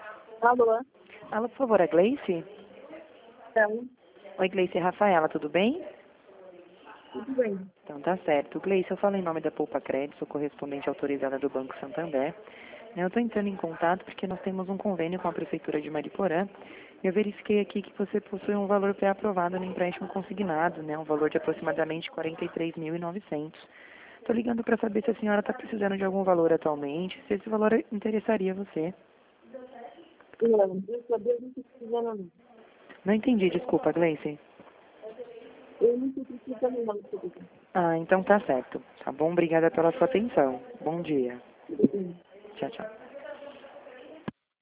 Alô? Alô, por favor, a Gleice? Então, Oi, Gleice, é Rafaela, tudo bem? tudo bem. Então tá certo. Gleice, eu falo em nome da Poupa Crédito, sou correspondente autorizada do Banco Santander. Eu estou entrando em contato porque nós temos um convênio com a Prefeitura de Mariporã. Eu verifiquei aqui que você possui um valor pré-aprovado no empréstimo consignado, né? Um valor de aproximadamente 43.900. Estou ligando para saber se a senhora está precisando de algum valor atualmente, se esse valor interessaria a você. Não, graças a Deus não estou precisando não. Não entendi, desculpa, Gleice. Eu não estou precisando não, querida. Ah, então tá certo. Tá bom? Obrigada pela sua atenção. Bom dia. Tudo bem. Tchau, tchau.